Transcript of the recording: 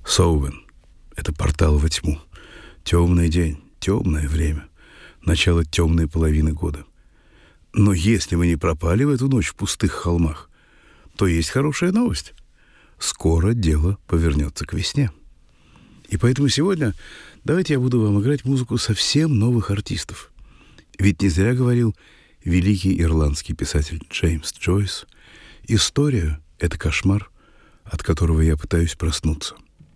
Соувен — это портал во тьму. Темный день, темное время, начало темной половины года. Но если вы не пропали в эту ночь в пустых холмах, то есть хорошая новость. Скоро дело повернется к весне. И поэтому сегодня давайте я буду вам играть музыку совсем новых артистов. Ведь не зря говорил великий ирландский писатель Джеймс Джойс: «История — это кошмар, от которого я пытаюсь проснуться».